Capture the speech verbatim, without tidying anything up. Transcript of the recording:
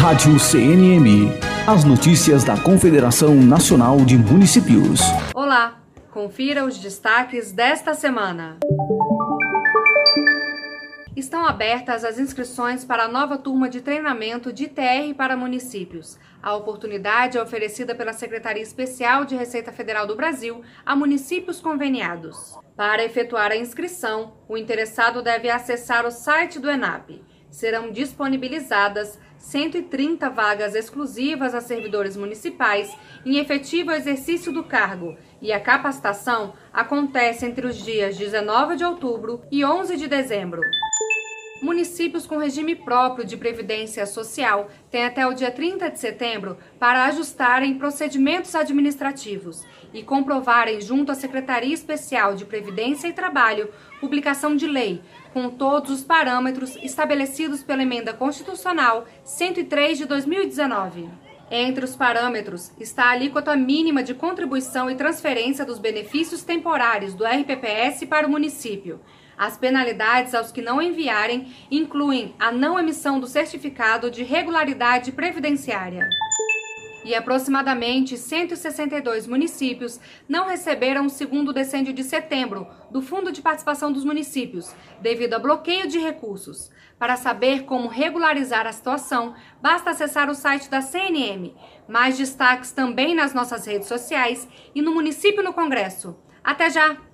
Rádio C N M. As notícias da Confederação Nacional de Municípios. Olá, confira os destaques desta semana. Estão abertas as inscrições para a nova turma de treinamento de I T R para municípios. A oportunidade é oferecida pela Secretaria Especial de Receita Federal do Brasil a municípios conveniados. Para efetuar a inscrição, o interessado deve acessar o site do ENAP. Serão disponibilizadas cento e trinta vagas exclusivas a servidores municipais em efetivo exercício do cargo, e a capacitação acontece entre os dias dezenove de outubro e onze de dezembro. Municípios com regime próprio de previdência social têm até o dia trinta de setembro para ajustarem procedimentos administrativos e comprovarem junto à Secretaria Especial de Previdência e Trabalho publicação de lei, com todos os parâmetros estabelecidos pela Emenda Constitucional cento e três de dois mil e dezenove. Entre os parâmetros está a alíquota mínima de contribuição e transferência dos benefícios temporários do R P P S para o município. As penalidades aos que não enviarem incluem a não emissão do certificado de regularidade previdenciária. E aproximadamente cento e sessenta e dois municípios não receberam o segundo decêndio de setembro do Fundo de Participação dos Municípios, devido a bloqueio de recursos. Para saber como regularizar a situação, basta acessar o site da C N M. Mais destaques também nas nossas redes sociais e no Município no Congresso. Até já!